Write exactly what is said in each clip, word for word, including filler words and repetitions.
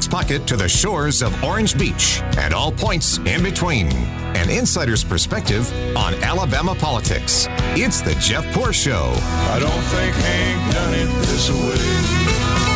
Jack's Pocket to the shores of Orange Beach and all points in between. An insider's perspective on Alabama politics. It's the Jeff Poor Show. I don't think Hank done it this way.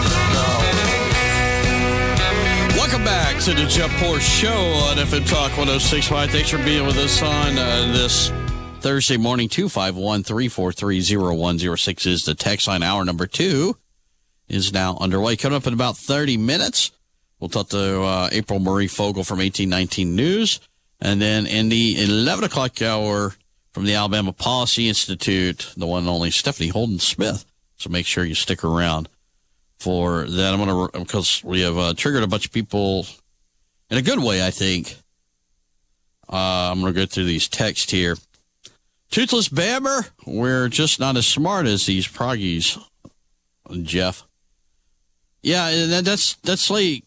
Welcome back to the Jeff Poor Show on F M Talk one oh six point five. Thanks for being with us on uh, this Thursday morning. Two five one, three four three, zero one zero six is the text line. Hour number two is now underway. Coming up in about thirty minutes, we'll talk to uh, April Marie Fogel from eighteen nineteen News. And then in the eleven o'clock hour from the Alabama Policy Institute, the one and only Stephanie Holden Smith. So make sure you stick around for that. I'm going to, because we have uh, triggered a bunch of people in a good way, I think. Uh, I'm going to go through these texts here. Toothless Bammer, we're just not as smart as these proggies, Jeff. Yeah, that, that's, that's like,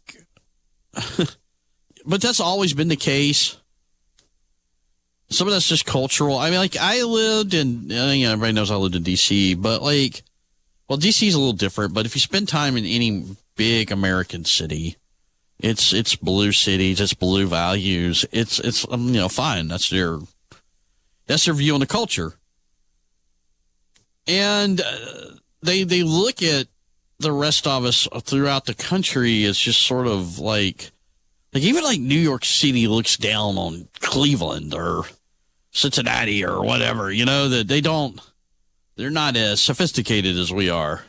but that's always been the case. Some of that's just cultural. I mean, like, I lived in, I think everybody knows I lived in D C, but like, well, D C is a little different, but if you spend time in any big American city, it's it's blue cities, it's blue values, it's it's um, you know, fine. That's their that's their view on the culture, and uh, they they look at the rest of us throughout the country as just sort of like like even like New York City looks down on Cleveland or Cincinnati or whatever. You know, that they don't. They're not as sophisticated as we are.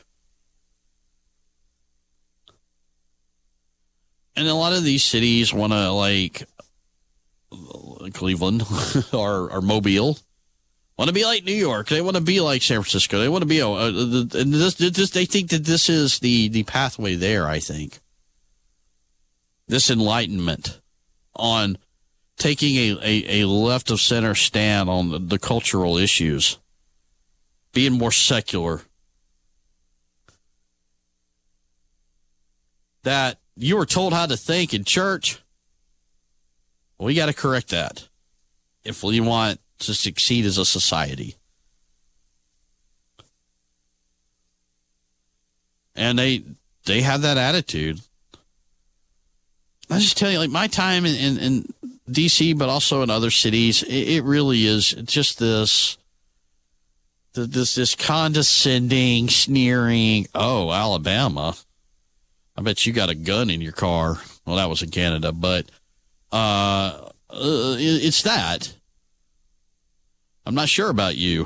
And a lot of these cities want to, like, Cleveland or, or Mobile, want to be like New York. They want to be like San Francisco. They want to be, uh, and this, this, they think that this is the, the pathway there, I think. This enlightenment on taking a, a, a left of center stand on the, the cultural issues. Being more secular. That you were told how to think in church. Well, we got to correct that if we want to succeed as a society. And they they have that attitude. I just tell you, like, my time in, in, in D C, but also in other cities, it, it really is just this... This this condescending, sneering, oh, Alabama, I bet you got a gun in your car. Well, that was in Canada, but uh, uh, it's that. I'm not sure about you.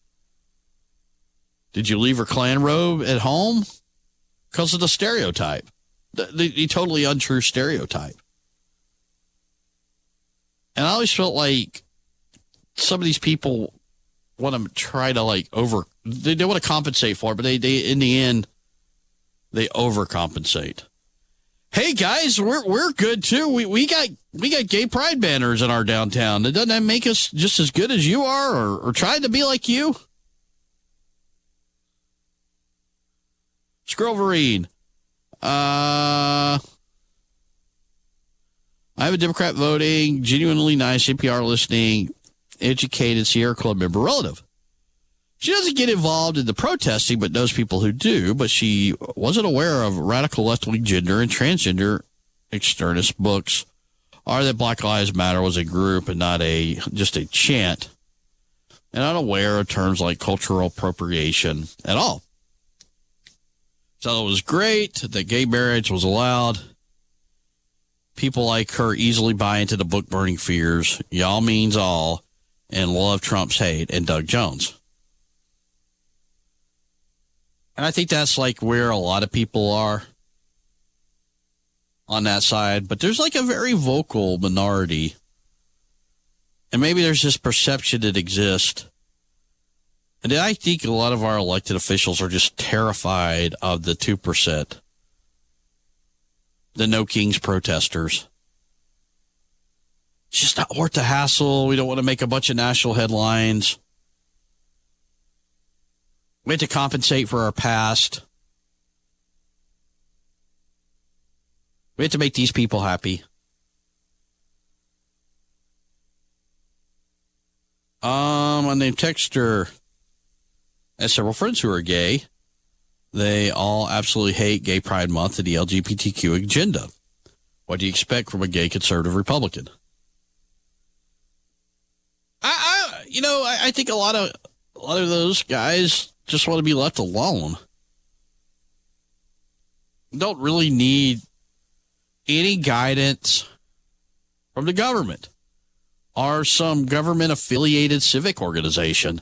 Did you leave your Klan robe at home? Because of the stereotype. The, the, the totally untrue stereotype. And I always felt like some of these people want to try to like over, they, they want to compensate for it, but they, they, in the end, they overcompensate. Hey guys, we're, we're good too. We, we got, we got gay pride banners in our downtown. Doesn't that make us just as good as you are or, or trying to be like you? Scroverine. Uh, I have a Democrat voting, genuinely nice, N P R listening, educated Sierra Club member relative. She doesn't get involved in the protesting, but knows people who do, but she wasn't aware of radical left-wing gender and transgender extremist books, or that Black Lives Matter was a group and not a just a chant, and unaware of terms like cultural appropriation at all. So it was great that gay marriage was allowed. People like her easily buy into the book-burning fears, y'all means all, and love Trump's hate, and Doug Jones. And I think that's like where a lot of people are on that side. But there's like a very vocal minority. And maybe there's this perception that exists. And I think a lot of our elected officials are just terrified of the two percent. The No Kings protesters. It's just not worth the hassle. We don't want to make a bunch of national headlines. We have to compensate for our past. We have to make these people happy. Um, my name Texter. I have several friends who are gay. They all absolutely hate Gay Pride Month and the L G B T Q agenda. What do you expect from a gay conservative Republican? I, I you know, I, I think a lot of a lot of those guys just want to be left alone. Don't really need any guidance from the government or some government-affiliated civic organization.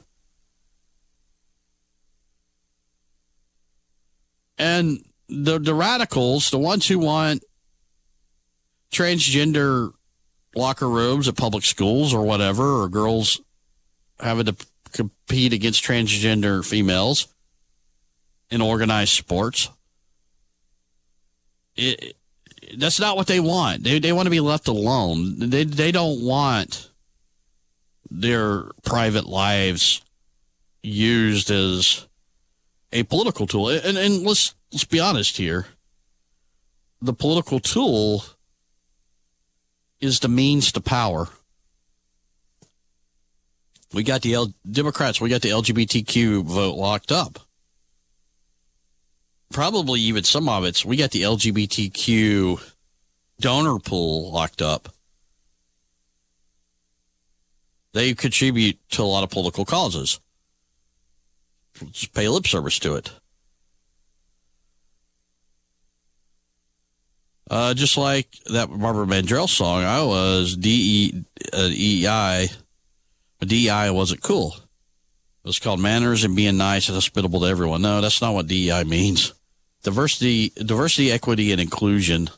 And the, the radicals, the ones who want transgender locker rooms at public schools or whatever, or girls having to compete against transgender females in organized sports, it, that's not what they want. They they want to be left alone. They they don't want their private lives used as a political tool. And and let's let's be honest here. The political tool is the means to power. We got the L- Democrats, we got the L G B T Q vote locked up. Probably even some of it's, we got the L G B T Q donor pool locked up. They contribute to a lot of political causes. Just pay lip service to it. Uh, just like that Barbara Mandrell song, I was D E, uh, E I, but D E I wasn't cool. It was called manners and being nice and hospitable to everyone. No, that's not what D E I means. Diversity, diversity, equity, and inclusion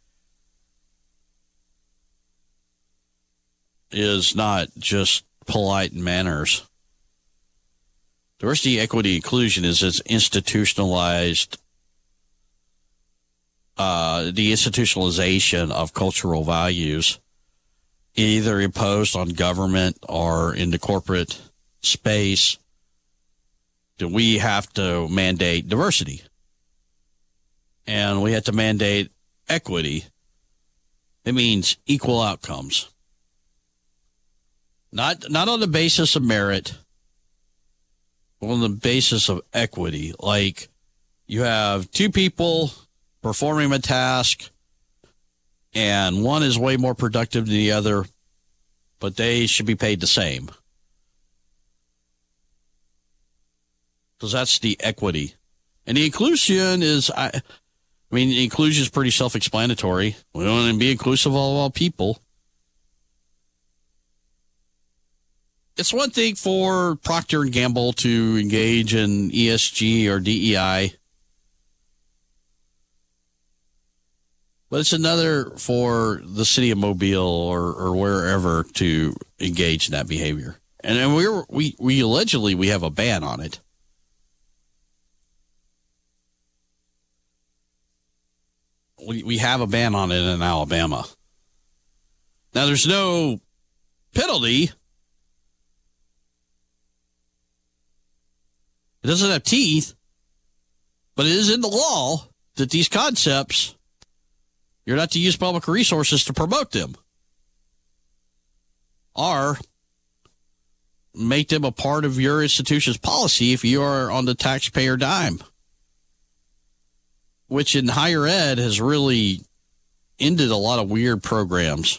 is not just polite manners. Diversity, equity, inclusion is its institutionalized, uh, the institutionalization of cultural values, either imposed on government or in the corporate space. Do we have to mandate diversity? And we have to mandate equity. It means equal outcomes. Not not on the basis of merit, but on the basis of equity. Like, you have two people performing a task, and one is way more productive than the other, but they should be paid the same. Because that's the equity. And the inclusion is, I, I mean, the inclusion is pretty self-explanatory. We want to be inclusive of all people. It's one thing for Procter and Gamble to engage in E S G or D E I, but it's another for the city of Mobile or, or wherever to engage in that behavior. And, and we're, we we allegedly we have a ban on it. We we have a ban on it in Alabama. Now, there's no penalty. It doesn't have teeth, but it is in the law that these concepts, you're not to use public resources to promote them or make them a part of your institution's policy if you are on the taxpayer dime, which in higher ed has really ended a lot of weird programs.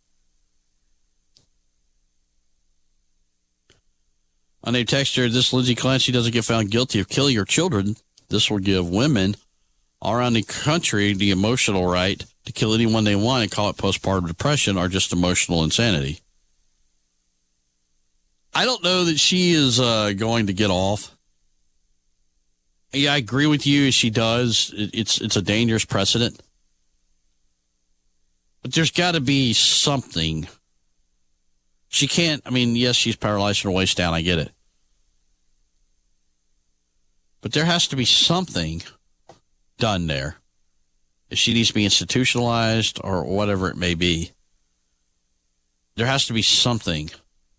On a texture, this Lindsay Clancy doesn't get found guilty of killing your children. This will give women all around the country the emotional right to kill anyone they want and call it postpartum depression or just emotional insanity. I don't know that she is uh, going to get off. Yeah, I agree with you. She does. It's it's a dangerous precedent. But there's got to be something. She can't, I mean, yes, she's paralyzed from the waist down. I get it. But there has to be something done there. If she needs to be institutionalized or whatever it may be, there has to be something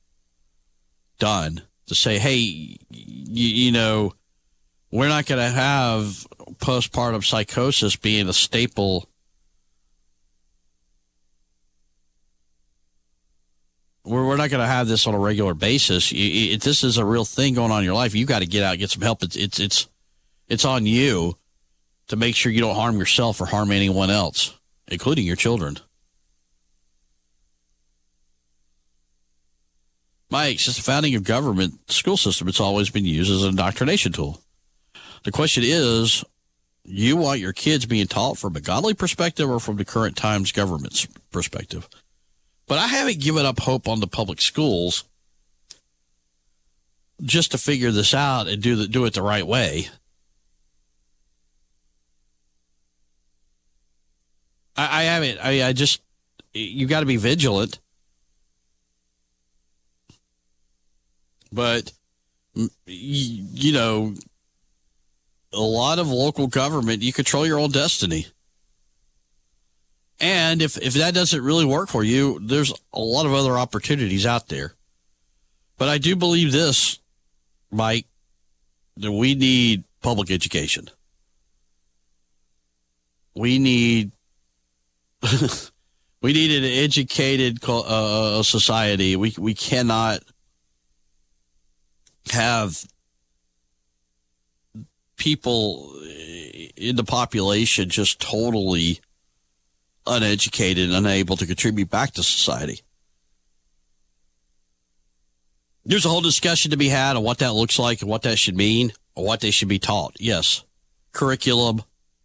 done to say, hey, you, you know, we're not going to have postpartum psychosis being a staple. We're, we're not going to have this on a regular basis. If this is a real thing going on in your life, you got to get out and get some help. It's, it's, it's, it's on you to make sure you don't harm yourself or harm anyone else. including your children. Mike, since the founding of government, the school system, it's always been used as an indoctrination tool. The question is, you want your kids being taught from a godly perspective or from the current times government's perspective? But I haven't given up hope on the public schools just to figure this out and do the, do it the right way. I, I haven't. I, I just, you got to be vigilant. But, you know, a lot of local government, you control your own destiny. And if, if that doesn't really work for you, there's a lot of other opportunities out there. But I do believe this, Mike, that we need public education. We need we need an educated uh, society. We we cannot have people in the population just totally uneducated and unable to contribute back to society. There's a whole discussion to be had on what that looks like and what that should mean or what they should be taught. Yes. Curriculum,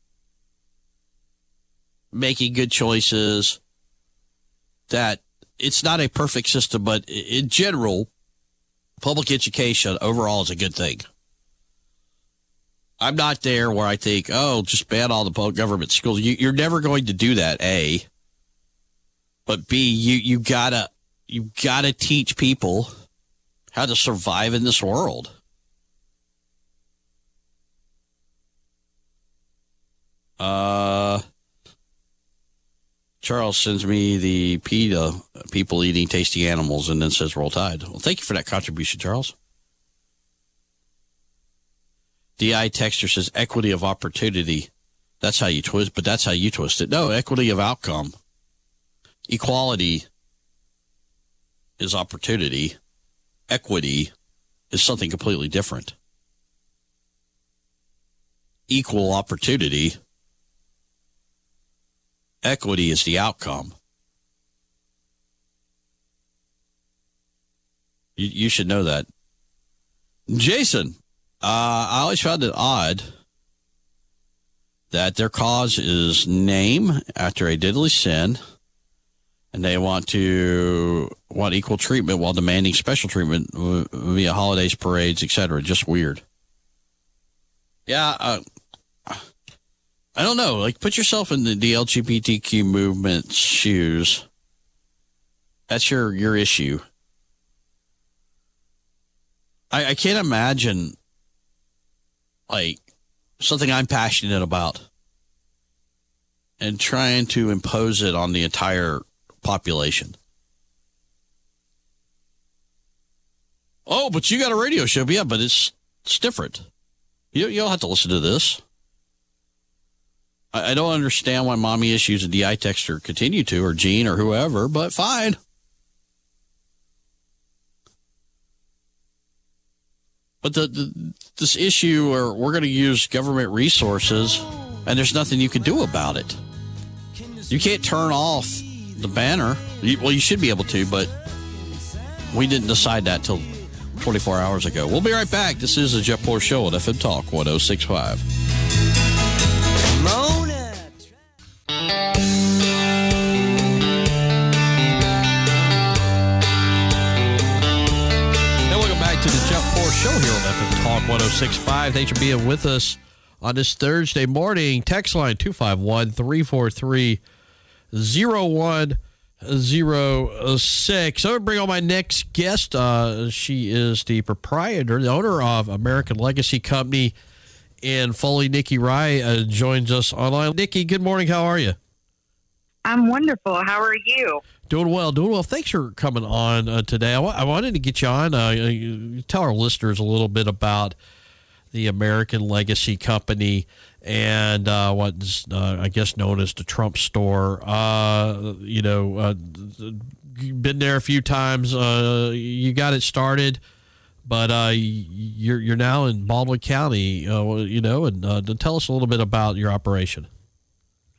making good choices, that it's not a perfect system, but in general, public education overall is a good thing. I'm not there where I think, oh, just ban all the government schools. You, you're never going to do that, A. But B, you, you gotta, you gotta teach people how to survive in this world. Uh, Charles sends me the PETA, people eating tasty animals, and then says Roll Tide. Well, thank you for that contribution, Charles. D I Texter says equity of opportunity. That's how you twist, but that's how you twist it. No, equity of outcome. Equality is opportunity. Equity is something completely different. Equal opportunity. Equity is the outcome. You, you should know that. Jason, uh, I always found it odd that their cause is name after a deadly sin, and they want to want equal treatment while demanding special treatment via holidays, parades, et cetera. Just weird. Yeah, uh, I don't know. Like, put yourself in the, the L G B T Q movement's shoes. That's your, your issue. I, I can't imagine, like, something I'm passionate about and trying to impose it on the entire population. Oh, but you got a radio show. Yeah, but it's, it's different. You, you don't have to listen to this. I don't understand why mommy issues and D I Texter continue to, or Gene or whoever, but fine. But the, the this issue where we're going to use government resources and there's nothing you can do about it. You can't turn off the banner. You, well, you should be able to, but we didn't decide that till twenty-four hours ago. We'll be right back. This is the Jeff Poor Show on F M Talk one oh six point five. To the Jeff Poor Show here on F M Talk one oh six point five. Thanks for being with us on this Thursday morning. Text line two five one, three four three, zero one zero six. I'm going to bring on my next guest. Uh, she is the proprietor, the owner of American Legacy Company in Foley. Nikki Rye uh, joins us online. Nikki, good morning. How are you? I'm wonderful. How are you? Doing well, doing well. Thanks for coming on uh, today. I, w- I wanted to get you on. Uh, you tell our listeners a little bit about the American Legacy Company and uh, what's, uh, I guess, known as the Trump Store. Uh, you know, uh, been there a few times. Uh, you got it started, but uh, you're you're now in Baldwin County. Uh, you know, and uh, tell us a little bit about your operation.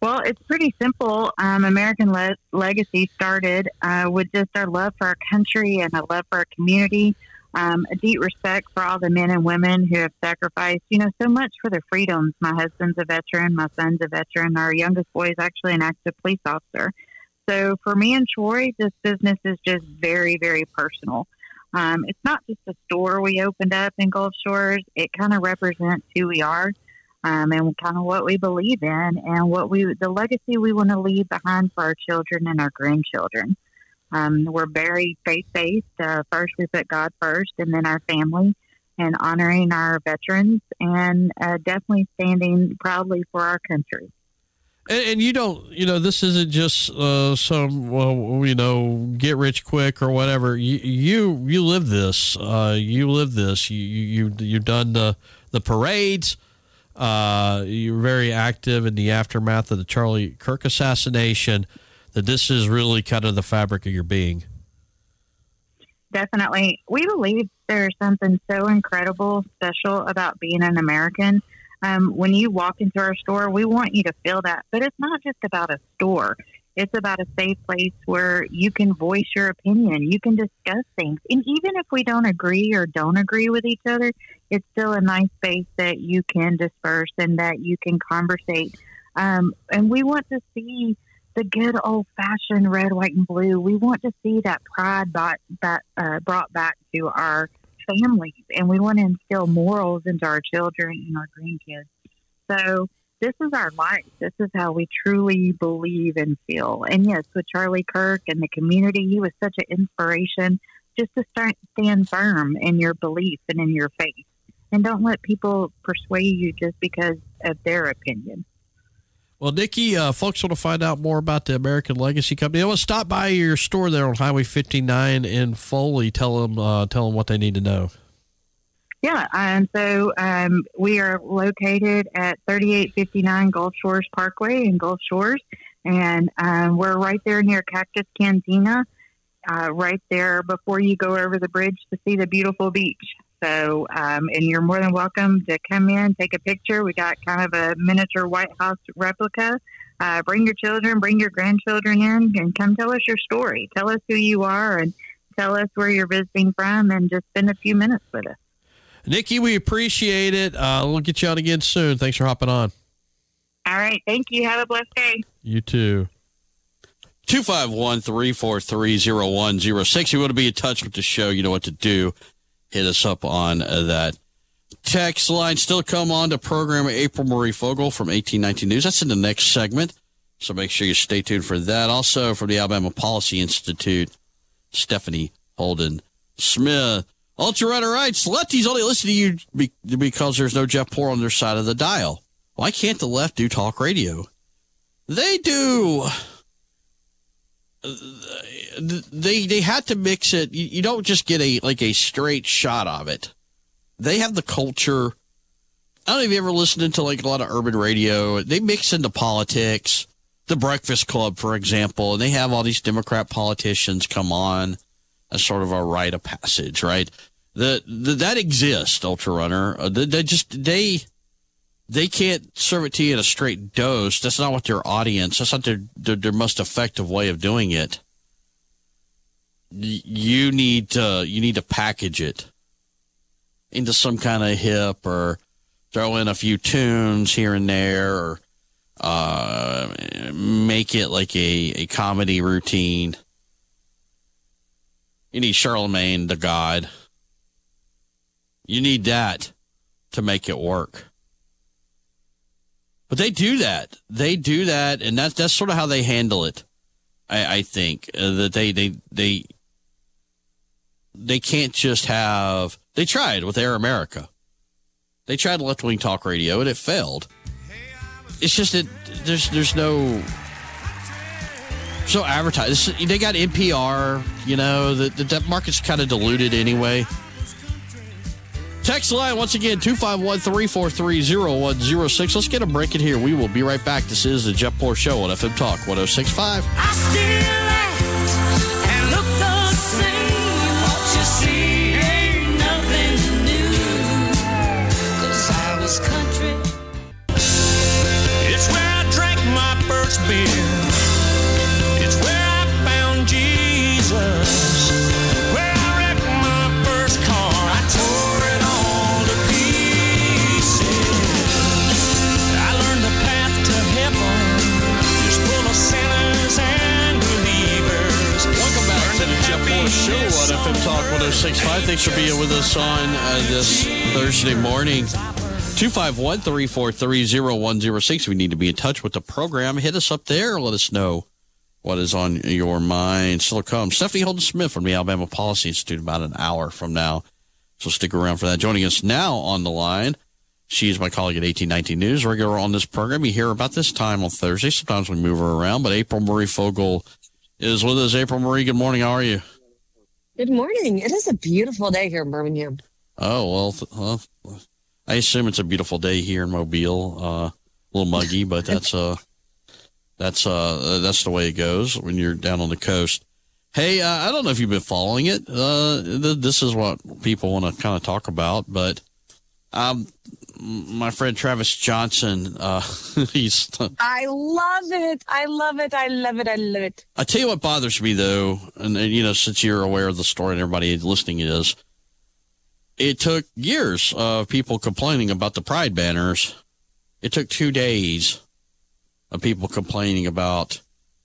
Well, it's pretty simple. Um, American Le- Legacy started uh, with just our love for our country and a love for our community, um, a deep respect for all the men and women who have sacrificed, you know, so much for their freedoms. My husband's a veteran. My son's a veteran. Our youngest boy is actually an active police officer. So for me and Troy, this business is just very, very personal. Um, it's not just a store we opened up in Gulf Shores. It kind of represents who we are. Um, and kind of what we believe in and what we, the legacy we want to leave behind for our children and our grandchildren. Um, we're very faith-based. Uh, first, we put God first and then our family and honoring our veterans and uh, definitely standing proudly for our country. And, and you don't, you know, this isn't just uh, some, well, you know, get rich quick or whatever. You you, you live this. Uh, you live this. You, you, you've done the, the parades. Uh, you're very active in the aftermath of the Charlie Kirk assassination, that this is really kind of the fabric of your being. Definitely. We believe there's something so incredible, special about being an American. Um, when you walk into our store, we want you to feel that. But it's not just about a store. It's about a safe place where you can voice your opinion. You can discuss things. And even if we don't agree or don't agree with each other, it's still a nice space that you can disperse and that you can conversate. Um, and we want to see the good old-fashioned red, white, and blue. We want to see that pride brought, back, uh, brought back to our families. And we want to instill morals into our children and our grandkids. So this is our life. This is how we truly believe and feel. And yes, with Charlie Kirk and the community, he was such an inspiration just to start, stand firm in your belief and in your faith. And don't let people persuade you just because of their opinion. Well, Nikki, uh, folks want to find out more about the American Legacy Company. I want to stop by your store there on Highway fifty-nine in Foley. Tell them, uh, tell them what they need to know. Yeah, and so um, we are located at thirty-eight fifty-nine Gulf Shores Parkway in Gulf Shores, and um, we're right there near Cactus Cantina, uh, right there before you go over the bridge to see the beautiful beach. So, um, and you're more than welcome to come in, take a picture. We got kind of a miniature White House replica. Uh, bring your children, bring your grandchildren in, and come tell us your story. Tell us who you are, and tell us where you're visiting from, and just spend a few minutes with us. Nikki, we appreciate it. Uh, we'll get you on again soon. Thanks for hopping on. All right. Thank you. Have a blessed day. You too. two five one, three four three, zero one zero six. You want to be in touch with the show, you know what to do. Hit us up on uh, that text line. Still come on to program April Marie Fogel from eighteen nineteen News. That's in the next segment, so make sure you stay tuned for that. Also from the Alabama Policy Institute, Stephanie Holden Smith. Ultra Runner writes, lefties only listen to you be- because there's no Jeff Poor on their side of the dial. Why can't the left do talk radio? They do. They they had to mix it. You, you don't just get a like a straight shot of it. They have the culture. I don't know if you ever listened to like a lot of urban radio. They mix into politics. The Breakfast Club, for example, and they have all these Democrat politicians come on as sort of a rite of passage, right? The, the that exists, Ultra Runner. Uh, they, they just they they can't serve it to you in a straight dose. That's not what their audience. That's not their their, their most effective way of doing it. Y- you need to you need to package it into some kind of hip, or throw in a few tunes here and there, or uh, make it like a, a comedy routine. You need Charlemagne the God. You need that to make it work. But they do that. They do that, and that's that's sort of how they handle it. I, I think uh, that they they they they can't just have. They tried with Air America. They tried left wing talk radio, and it failed. It's just that there's there's no. So advertise. They got N P R, you know, the, the, that market's kind of diluted anyway. Text line, once again, two five one, three four three, zero one zero six. Let's get a break in here. We will be right back. This is the Jeff Poor Show on F M Talk one oh six point five. I still act and look the same. What you see ain't nothing new. 'Cause I was country. It's where I drank my birth. F M Talk one oh six point five. Thanks for being with us on uh, this Thursday morning. two five one, three four three, zero one zero six. We need to be in touch with the program. Hit us up there. Let us know what is on your mind. Still to come. Stephanie Holden Smith from the Alabama Policy Institute about an hour from now. So stick around for that. Joining us now on the line, she is my colleague at eighteen nineteen News, regular on this program. You hear about this time on Thursday. Sometimes we move her around, but April Marie Fogel is with us. April Marie, good morning. How are you? Good morning. It is a beautiful day here in Birmingham. Oh, well, th- well I assume it's a beautiful day here in Mobile. Uh, a little muggy, but that's uh, that's uh, that's the way it goes when you're down on the coast. Hey, uh, I don't know if you've been following it. Uh, th- this is what people want to kind of talk about, but um, my friend Travis Johnson, uh, he's. I love it. I love it. I love it. I love it. I tell you what bothers me, though, and, and you know, since you're aware of the story and everybody listening is, it took years of people complaining about the Pride banners. It took two days of people complaining about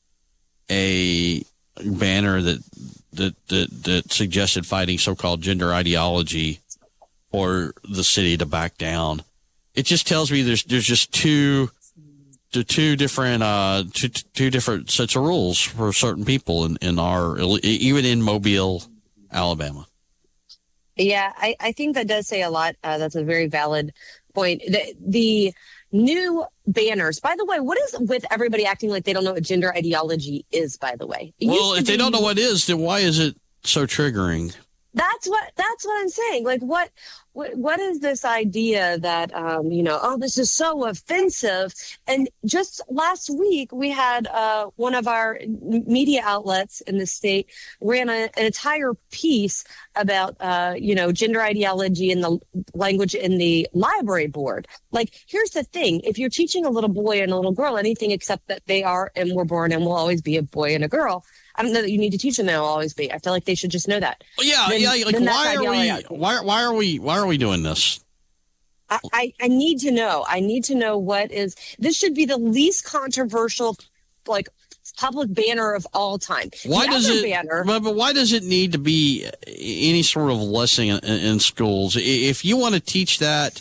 a banner that that that, that suggested fighting so-called gender ideology for the city to back down. It just tells me there's there's just two the two different uh two two different sets of rules for certain people in, in our even in Mobile, Alabama. Yeah, I, I think that does say a lot. Uh, that's a very valid point. The, the new banners, by the way, what is with everybody acting like they don't know what gender ideology is, by the way? It Well, if they be, don't know what it is, then why is it so triggering? That's what that's what I'm saying. Like, what what what is this idea that um, you know? Oh, this is so offensive. And just last week, we had uh, one of our media outlets in the state ran a, an entire piece about uh, you know gender ideology and the language in the library board. Like, here's the thing: if you're teaching a little boy and a little girl anything except that they are and were born and will always be a boy and a girl. I don't know that you need to teach them they'll always be. I feel like they should just know that. Yeah, then, yeah. Like, why are we? Why, why are we? Why are we doing this? I, I, I need to know. I need to know what is. This should be the least controversial, like, public banner of all time. Why the does other it? Banner, but, but why does it need to be any sort of lesson in, in schools? If you want to teach that,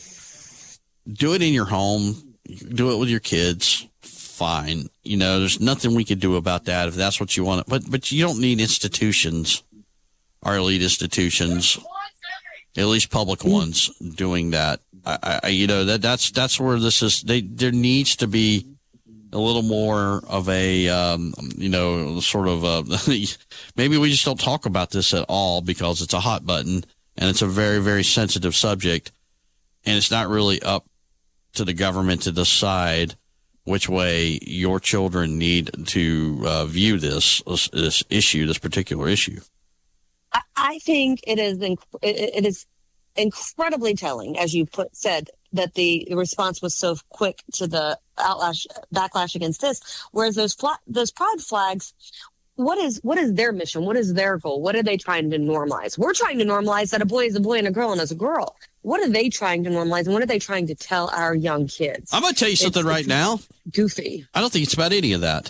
do it in your home. Do it with your kids. Fine. You know, there's nothing we could do about that if that's what you want. But but you don't need institutions, our elite institutions, at least public ones, doing that. I, I you know that that's that's where this is. They there needs to be a little more of a um, you know sort of a, maybe we just don't talk about this at all because it's a hot button and it's a very very sensitive subject, and it's not really up to the government to decide which way your children need to uh, view this, this this issue, this particular issue. I, I think it is inc- it, it is incredibly telling, as you put said, that the, the response was so quick to the outlash backlash against this. Whereas those fla- those pride flags, what is what is their mission? What is their goal? What are they trying to normalize? We're trying to normalize that a boy is a boy and a girl and is a girl. What are they trying to normalize, and what are they trying to tell our young kids? I'm going to tell you something it's, right it's now. Goofy. I don't think it's about any of that.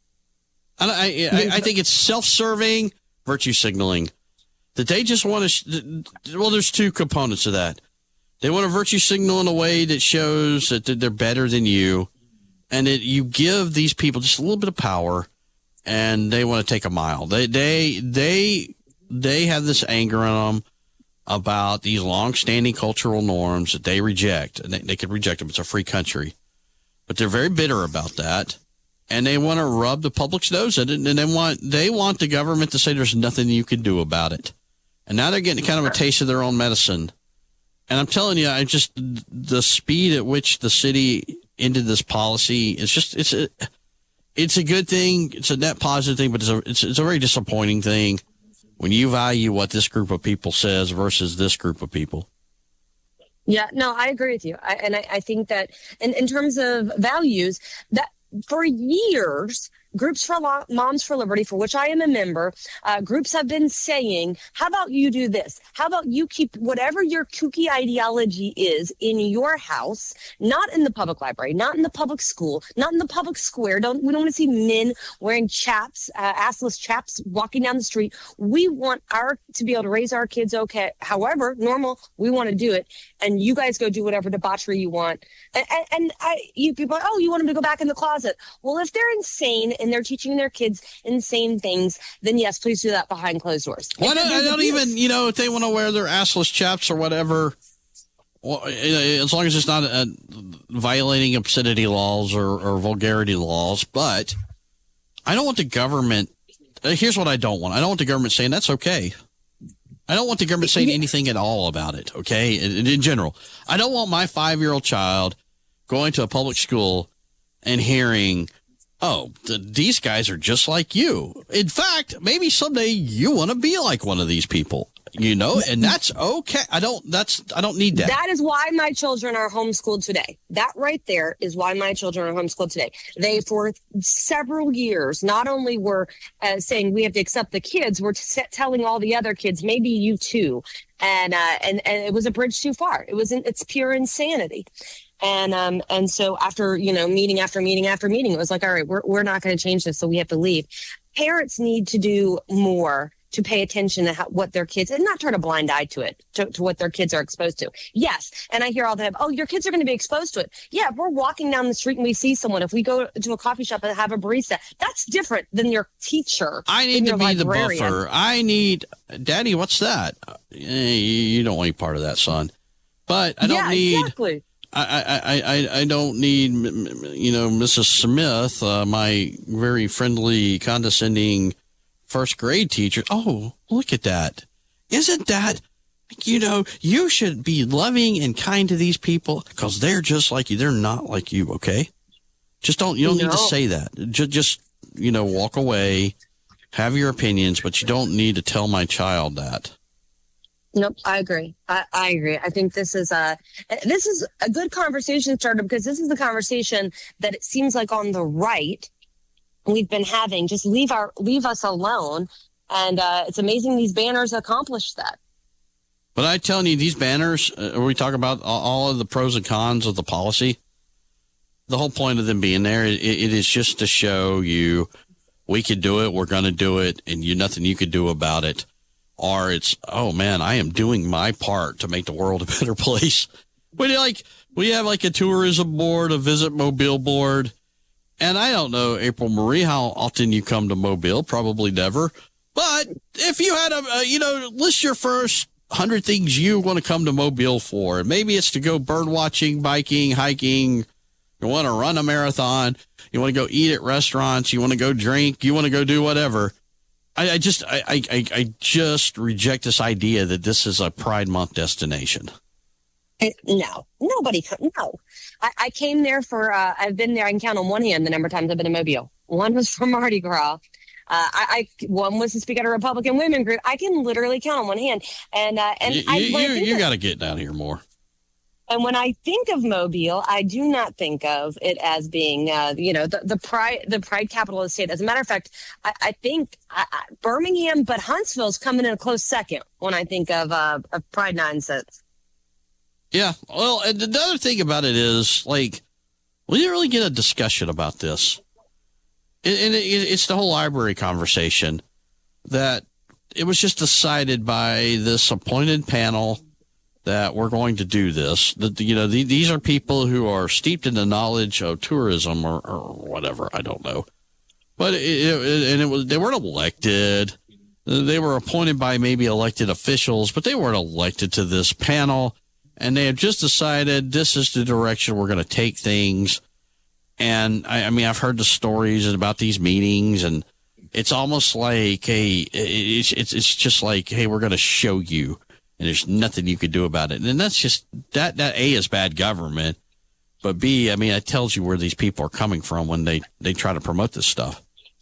I, I, I, I think it's self-serving virtue signaling. That they just want to. Sh- well, there's two components to that. They want to virtue signal in a way that shows that they're better than you, and that you give these people just a little bit of power, and they want to take a mile. They they they they have this anger on them about these long-standing cultural norms that they reject, and they, they could reject them. It's a free country, but they're very bitter about that, and they want to rub the public's nose in it, and they want they want the government to say there's nothing you can do about it. And now they're getting kind of a taste of their own medicine. And I'm telling you, I just the speed at which the city ended this policy is just it's a it's a good thing. It's a net positive thing, but it's a it's, it's a very disappointing thing when you value what this group of people says versus this group of people. Yeah, no, I agree with you. I, and I, I think that in, in terms of values, that for years, Groups for Lo- Moms for Liberty, for which I am a member, uh, groups have been saying, how about you do this? How about you keep whatever your kooky ideology is in your house, not in the public library, not in the public school, not in the public square. Don't we don't want to see men wearing chaps, uh, assless chaps, walking down the street. We want our to be able to raise our kids okay, however normal we want to do it, and you guys go do whatever debauchery you want. And, and, and I, you people, oh, you want them to go back in the closet? Well, if they're insane and they're teaching their kids insane things, then yes, please do that behind closed doors. Why don't, I don't even, you know, if they want to wear their assless chaps or whatever, well, as long as it's not uh, violating obscenity laws or, or vulgarity laws. But I don't want the government. Uh, here's what I don't want. I don't want the government saying that's okay. I don't want the government saying anything at all about it. Okay. In, in general, I don't want my five-year-old child going to a public school and hearing, oh, th- these guys are just like you. In fact, maybe someday you want to be like one of these people, you know, and that's okay. I don't, that's, I don't need that. That is why my children are homeschooled today. That right there is why my children are homeschooled today. They, for several years, not only were uh, saying we have to accept the kids, we're t- telling all the other kids, maybe you too. And, uh, and, and it was a bridge too far. It was, in, it's pure insanity. And um and so after, you know, meeting after meeting after meeting, it was like, all right, we're we're not going to change this, so we have to leave. Parents need to do more to pay attention to how, what their kids, and not turn a blind eye to it, to, to what their kids are exposed to. Yes, and I hear all the time, oh, your kids are going to be exposed to it. Yeah, if we're walking down the street and we see someone, if we go to a coffee shop and have a barista, that's different than your teacher. I need to be librarian. The buffer. I need, Daddy, what's that? You don't want any part of that, son. But I don't yeah, need... Exactly. I, I, I, I don't need, you know, Missus Smith, uh, my very friendly, condescending first grade teacher. Oh, look at that. Isn't that, you know, you should be loving and kind to these people because they're just like you. They're not like you, okay? Just don't, you don't no. need to say that. Just, just, you know, walk away, have your opinions, but you don't need to tell my child that. Nope, I agree. I, I agree. I think this is a this is a good conversation starter because this is the conversation that it seems like on the right we've been having. Just leave our leave us alone, and uh, it's amazing these banners accomplish that. But I'm telling you, these banners, uh, we talk about all of the pros and cons of the policy. The whole point of them being there, it, it is just to show you we could do it, we're going to do it, and you nothing you could do about it. Or it's, oh man, I am doing my part to make the world a better place. We like we have like a tourism board, a Visit Mobile board, and I don't know, April Marie, how often you come to Mobile? Probably never. But if you had a, a you know, list your first hundred things you want to come to Mobile for. Maybe it's to go bird watching, biking, hiking. You want to run a marathon. You want to go eat at restaurants. You want to go drink. You want to go do whatever. I, I just I, I, I just reject this idea that this is a Pride Month destination. It, no, nobody. No, I, I came there for. Uh, I've been there. I can count on one hand the number of times I've been in Mobile. One was for Mardi Gras. Uh, I, I one was to speak at a Republican women group. I can literally count on one hand. And uh, and you I, you, I you got to get down here more. And when I think of Mobile, I do not think of it as being, uh, you know, the, the pride, the pride capital of the state. As a matter of fact, I, I think I, I, Birmingham, but Huntsville's coming in a close second when I think of, uh, of pride nonsense. Yeah. Well, and the other thing about it is, like, we didn't really get a discussion about this. And it, it, it's the whole library conversation that it was just decided by this appointed panel that we're going to do this. That, you know, the, these are people who are steeped in the knowledge of tourism or, or whatever. I don't know. But it, it, and it was, they weren't elected. They were appointed by maybe elected officials, but they weren't elected to this panel. And they have just decided this is the direction we're going to take things. And I, I mean, I've heard the stories about these meetings, and it's almost like, hey, it's, it's, it's just like, hey, we're going to show you. And there's nothing you could do about it. And that's just, that, that A is bad government. But B, I mean, it tells you where these people are coming from when they, they try to promote this stuff.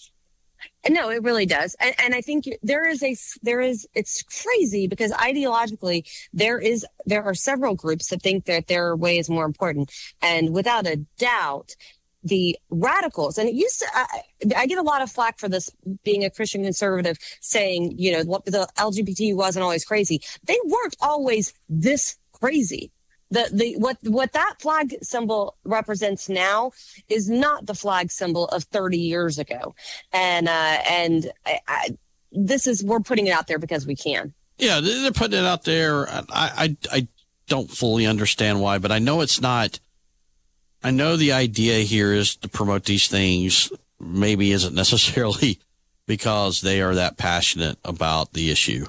No, it really does. And, and I think there is a, there is, it's crazy because ideologically there is, there are several groups that think that their way is more important. And without a doubt, the radicals, and it used to, I, I get a lot of flack for this being a Christian conservative saying, you know, what the L G B T wasn't always crazy. They weren't always this crazy. The, the what what that flag symbol represents now is not the flag symbol of thirty years ago, and uh, and I, I, this is we're putting it out there because we can. Yeah, they're putting it out there. I, I I don't fully understand why, but I know it's not. I know the idea here is to promote these things. Maybe isn't necessarily because they are that passionate about the issue.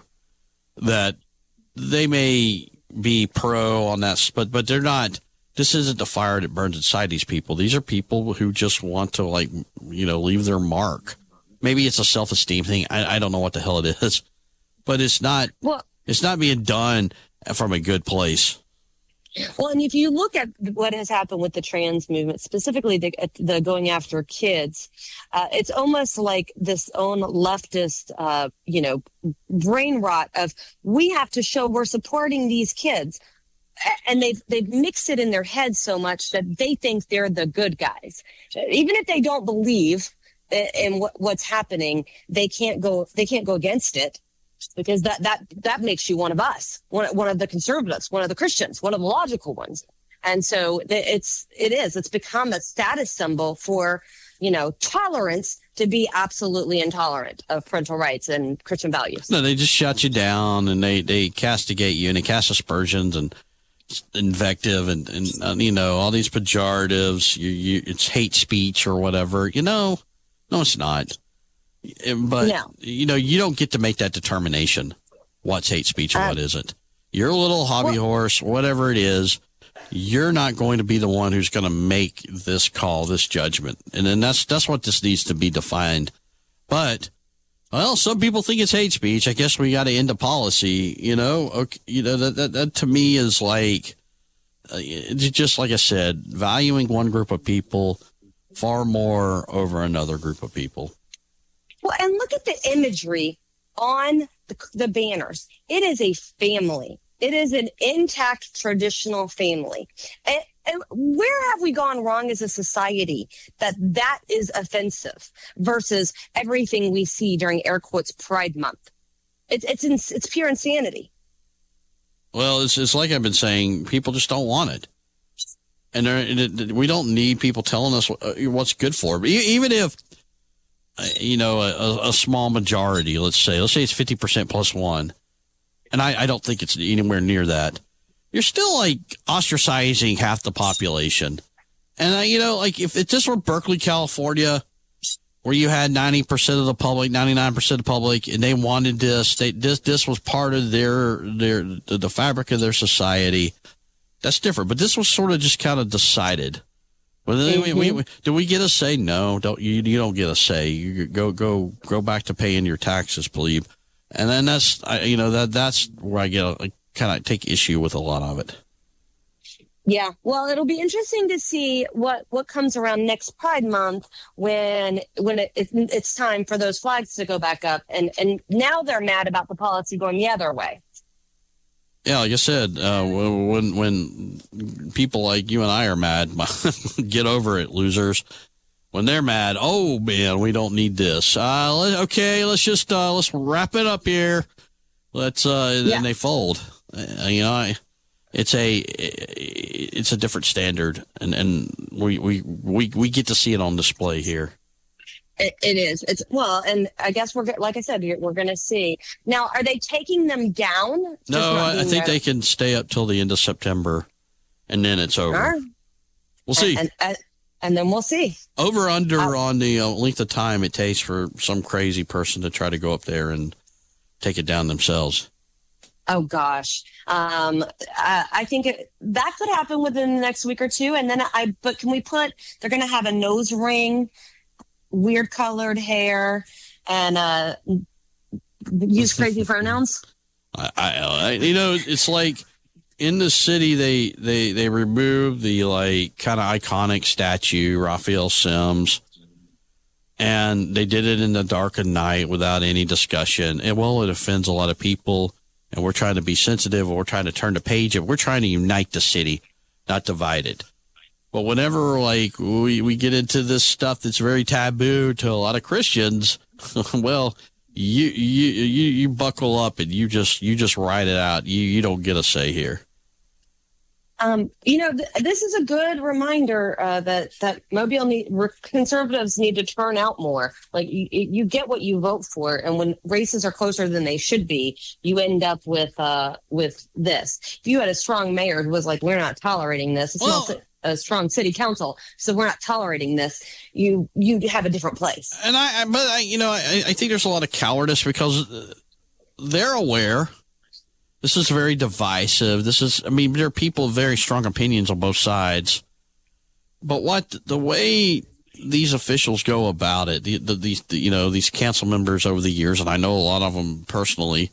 That they may be pro on that, but but they're not. This isn't the fire that burns inside these people. These are people who just want to, like, you know, leave their mark. Maybe it's a self-esteem thing. I, I don't know what the hell it is, but it's not. Well, it's not being done from a good place. Well, and if you look at what has happened with the trans movement, specifically the, the going after kids, uh, it's almost like this own leftist, uh, you know, brain rot of we have to show we're supporting these kids. And they've they've mixed it in their heads so much that they think they're the good guys. Even if they don't believe in what, what's happening, they can't go they can't go against it. Because that, that, that makes you one of us, one, one of the conservatives, one of the Christians, one of the logical ones. And so it's, it is, it's become a status symbol for, you know, tolerance to be absolutely intolerant of parental rights and Christian values. No, they just shut you down and they, they castigate you and they cast aspersions and invective and, and uh, you know, all these pejoratives. You, you, it's hate speech or whatever, you know, no, it's not. But, no. you know, you don't get to make that determination what's hate speech and uh, what isn't. Your little hobby well, horse, whatever it is, you're not going to be the one who's going to make this call, this judgment. And then that's that's what this needs to be defined. But, well, some people think it's hate speech. I guess we got to end the policy, you know. Okay, you know, that, that, that to me is like, uh, just like I said, valuing one group of people far more over another group of people. Well, and look at the imagery on the, the banners. It is a family. It is an intact traditional family. And, and where have we gone wrong as a society that that is offensive versus everything we see during air quotes Pride Month? It's it's ins- it's pure insanity. Well, it's it's like I've been saying. People just don't want it, and it, we don't need people telling us what's good for it. Even if. You know, a, a small majority, let's say, let's say it's fifty percent plus one. And I, I don't think it's anywhere near that. You're still like ostracizing half the population. And, I, you know, like if, if this were Berkeley, California, where you had ninety percent of the public, ninety-nine percent of the public, and they wanted this, they, this, this was part of their, their, the, the fabric of their society. That's different. But this was sort of just kind of decided. Well, then mm-hmm. we, we, do we get a say? No, don't you? You don't get a say. You go, go, go back to paying your taxes, plebe. And then that's, I, you know, that that's where I get a, kind of take issue with a lot of it. Yeah, well, it'll be interesting to see what, what comes around next Pride Month when when it, it, it's time for those flags to go back up. And and now they're mad about the policy going the other way. Yeah, like I said, uh, when when people like you and I are mad, get over it, losers. When they're mad, oh man, we don't need this. Uh, let, okay, let's just uh, let's wrap it up here. Let's uh, yeah. then they fold. Uh, you know, I, it's a it's a different standard, and and we we we we get to see it on display here. It, it is. It's well, and I guess we're like I said, we're going to see now. Are they taking them down? No, I, I think there? they can stay up till the end of September, and then it's over. Sure. We'll see, and, and, and then we'll see. Over under uh, on the uh, length of time it takes for some crazy person to try to go up there and take it down themselves. Oh gosh, um, I, I think it, that could happen within the next week or two, and then I. But can we put? They're going to have a nose ring. Weird colored hair, and uh, use crazy pronouns. I, I, you know, it's like in the city they they they removed the like kind of iconic statue, Raphael Sims, and they did it in the dark of night without any discussion. And well, it offends a lot of people, and we're trying to be sensitive, and we're trying to turn the page, and we're trying to unite the city, not divide it. But whenever like we, we get into this stuff that's very taboo to a lot of Christians, well, you, you you you buckle up and you just you just ride it out. You you don't get a say here. Um, you know, th- this is a good reminder uh, that that Mobile need, re- conservatives need to turn out more. Like you, you get what you vote for, and when races are closer than they should be, you end up with uh, with this. If you had a strong mayor who was like, "We're not tolerating this," it's Well, not a strong city council, so we're not tolerating this. You you have a different place. And I, I but I, you know, I, I think there's a lot of cowardice because they're aware. This is very divisive. This is, I mean, there are people with very strong opinions on both sides. But what the way these officials go about it, the, the, these, the, you know, these council members over the years, and I know a lot of them personally.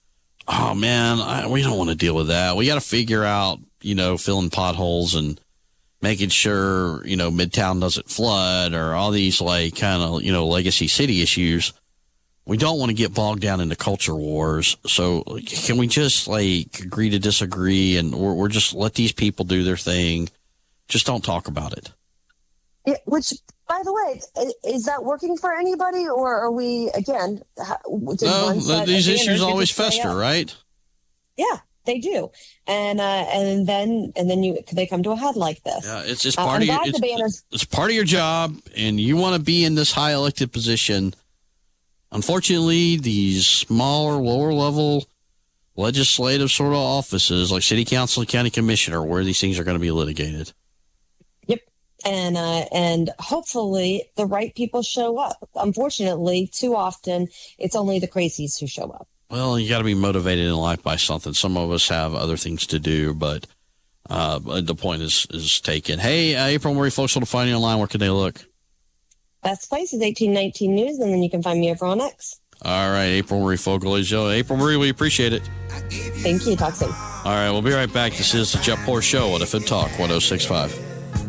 Oh man, I, we don't want to deal with that. We got to figure out, you know, filling potholes and making sure, you know, Midtown doesn't flood or all these like kind of, you know, legacy city issues. We don't want to get bogged down into culture wars. So can we just like agree to disagree and we're, we're just let these people do their thing. Just don't talk about it. It, which, by the way, i- is that working for anybody, or are we again? ha- did No, one side these of the issues energy always just play fester, out? right? Yeah, they do, and uh, and then and then you they come to a head like this. Yeah, it's it's Uh, part I'm of your, glad it's, the banners- it's part of your job, and you want to be in this high elected position. Unfortunately, these smaller, lower level legislative sort of offices like city council and county commissioner, where these things are going to be litigated. Yep, and uh, and hopefully the right people show up. Unfortunately, too often it's only the crazies who show up. Well, you got to be motivated in life by something. Some of us have other things to do, but uh, the point is is taken. Hey, uh, April Marie, folks want to find you online. Where can they look? Best place is eighteen nineteen News, and then you can find me over on X. All right, April Marie Fogle is uh, April Marie, we appreciate it. Thank you. Talk soon. All right, we'll be right back. This is the Jeff Poor Show on F M Talk one oh six point five.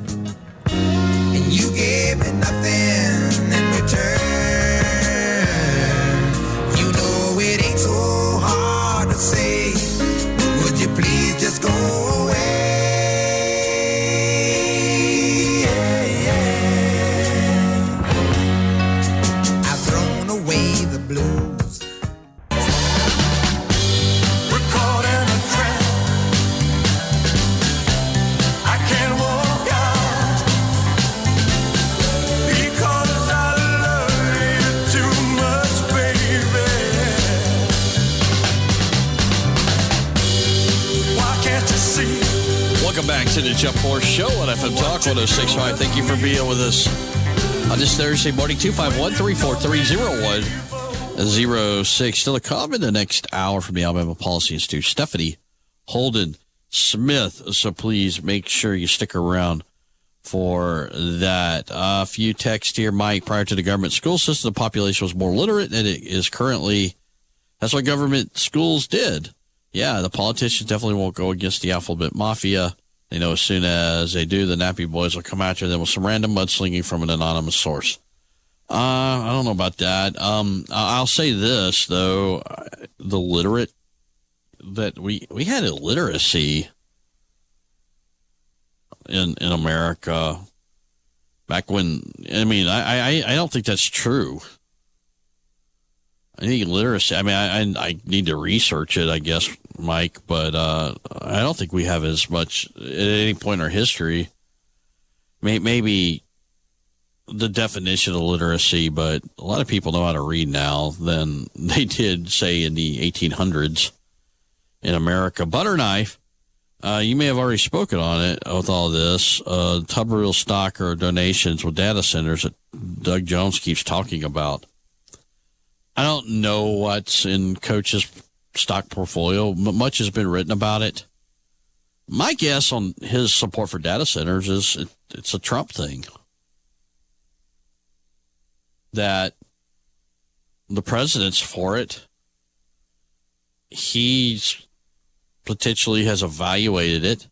And you gave me nothing in return. You know it ain't so hard to say. Would you please just go away? Yeah, yeah. I've thrown away the blues. We're caught in a trap. I can't walk out because I love you too much, baby. Why can't you see? Welcome back to the Jeff Poor Show on F M Talk one oh six point five. Thank you for being with us on this Thursday morning. two five one, three four three, oh one oh six. Still a comment in the next hour from the Alabama Policy Institute. Stephanie Holden Smith. So please make sure you stick around for that. A uh, few texts here, Mike. Prior to the government school system, the population was more literate than it is currently. That's what government schools did. Yeah, the politicians definitely won't go against the alphabet mafia. They know as soon as they do, the nappy boys will come after them with some random mudslinging from an anonymous source. Uh, I don't know about that. Um, I- I'll say this, though. The literate, that we, we had illiteracy in, in America back when, I mean, I, I, I don't think that's true. I think literacy, I mean, I, I, I need to research it, I guess, Mike, but uh, I don't think we have as much at any point in our history. May, maybe the definition of literacy, but a lot of people know how to read now than they did, say, in the eighteen hundreds in America. Butter knife, uh, you may have already spoken on it with all this. Uh, Tuberville stock or donations with data centers that Doug Jones keeps talking about. I don't know what's in Coach's stock portfolio. Much has been written about it. My guess on his support for data centers is it, it's a Trump thing. That the president's for it. He potentially has evaluated it.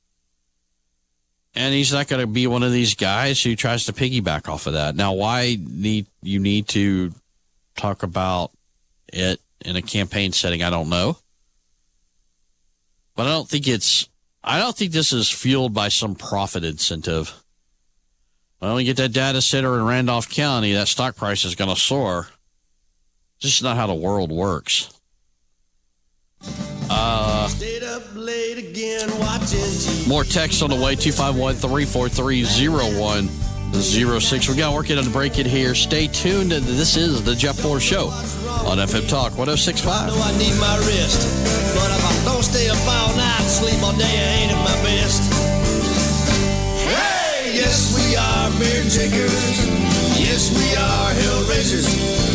And he's not going to be one of these guys who tries to piggyback off of that. Now, why need you need to talk about it in a campaign setting, I don't know. But I don't think it's I don't think this is fueled by some profit incentive. When we get that data center in Randolph County, that stock price is going to soar. This is not how the world works. Uh, more text on the way, two five one, three four three, zero one zero six. We got working on to break it here. Stay tuned. This is the Jeff Poor Show on F M Talk one oh six point five. I know I need my rest, but if I don't stay up all night, sleep all day, I ain't at my best. Hey, yes, we are beer drinkers. Yes, we are hell raisers.